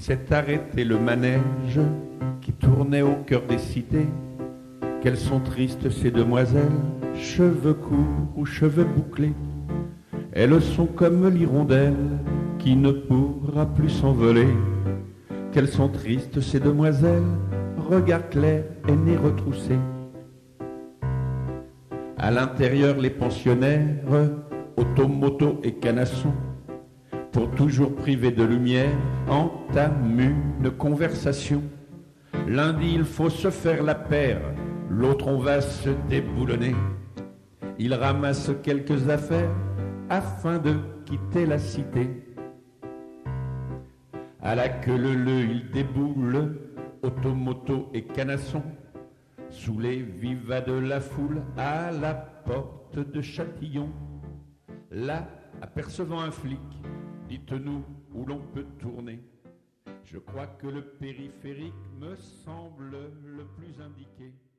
s'est arrêté le manège qui tournait au cœur des cités. Qu'elles sont tristes ces demoiselles, cheveux courts ou cheveux bouclés. Elles sont comme l'hirondelle qui ne pourra plus s'envoler. Qu'elles sont tristes ces demoiselles, regard clair et nez retroussé. À l'intérieur les pensionnaires, automoto et canassons, pour toujours privés de lumière, entament une conversation. L'un dit il faut se faire la paire, l'autre on va se déboulonner. Il ramasse quelques affaires afin de quitter la cité. À la queue leu il déboule, automoto et canasson, sous les vivas de la foule à la porte de Châtillon. Là, apercevant un flic, dites-nous où l'on peut tourner. Je crois que le périphérique me semble le plus indiqué.